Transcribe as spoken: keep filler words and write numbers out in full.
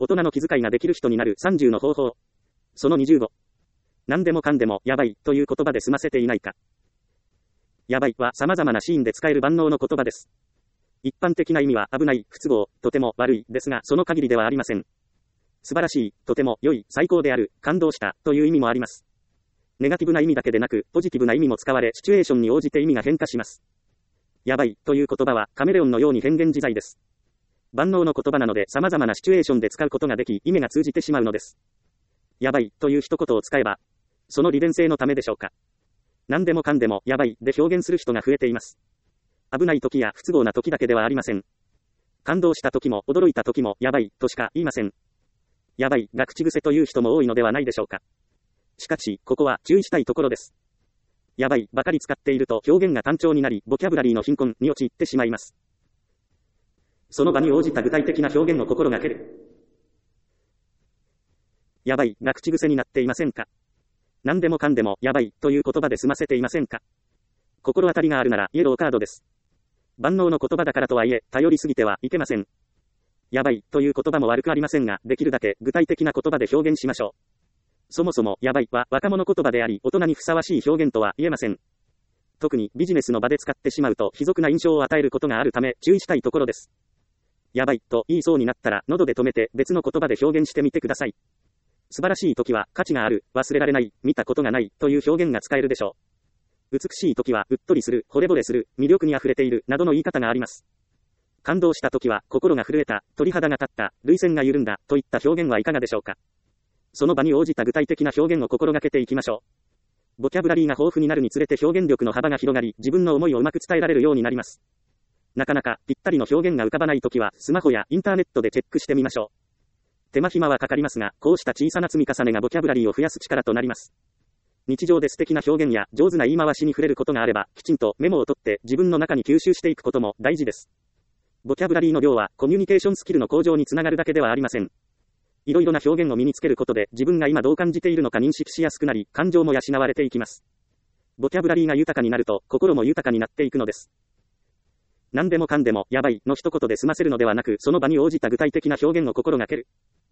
大人の気遣いができる人になるさんじゅうの方法。そのにじゅうご。何でもかんでも、やばい、という言葉で済ませていないか。やばいは様々なシーンで使える万能の言葉です。一般的な意味は危ない、不都合、とても悪い、ですが、その限りではありません。素晴らしい、とても良い、最高である、感動した、という意味もあります。ネガティブな意味だけでなく、ポジティブな意味も使われ、シチュエーションに応じて意味が変化します。やばい、という言葉は、カメレオンのように変幻自在です。万能の言葉なので、様々なシチュエーションで使うことができ、意味が通じてしまうのです。やばい、という一言を使えば、その利便性のためでしょうか。何でもかんでも、やばい、で表現する人が増えています。危ない時や不都合な時だけではありません。感動した時も、驚いた時も、やばい、としか言いません。やばい、が口癖という人も多いのではないでしょうか。しかし、ここは注意したいところです。やばい、ばかり使っていると表現が単調になり、ボキャブラリーの貧困に陥ってしまいます。その場に応じた具体的な表現を心がける。やばい、が口癖になっていませんか。何でもかんでも、やばい、という言葉で済ませていませんか。心当たりがあるなら、イエローカードです。万能の言葉だからとはいえ、頼りすぎてはいけません。やばい、という言葉も悪くありませんが、できるだけ具体的な言葉で表現しましょう。そもそも、やばいは若者言葉であり、大人にふさわしい表現とは言えません。特にビジネスの場で使ってしまうと、卑俗な印象を与えることがあるため、注意したいところです。やばい、と言いそうになったら、喉で止めて別の言葉で表現してみてください。素晴らしい時は、価値がある、忘れられない、見たことがない、という表現が使えるでしょう。美しい時は、うっとりする、惚れ惚れする、魅力に溢れている、などの言い方があります。感動した時は、心が震えた、鳥肌が立った、涙腺が緩んだ、といった表現はいかがでしょうか。その場に応じた具体的な表現を心がけていきましょう。ボキャブラリーが豊富になるにつれて表現力の幅が広がり、自分の思いをうまく伝えられるようになります。なかなか、ぴったりの表現が浮かばないときは、スマホやインターネットでチェックしてみましょう。手間暇はかかりますが、こうした小さな積み重ねがボキャブラリーを増やす力となります。日常で素敵な表現や上手な言い回しに触れることがあれば、きちんとメモを取って自分の中に吸収していくことも大事です。ボキャブラリーの量はコミュニケーションスキルの向上につながるだけではありません。いろいろな表現を身につけることで自分が今どう感じているのか認識しやすくなり、感情も養われていきます。ボキャブラリーが豊かになると心も豊かになっていくのです。何でもかんでもやばいの一言で済ませるのではなく、その場に応じた具体的な表現を心がける。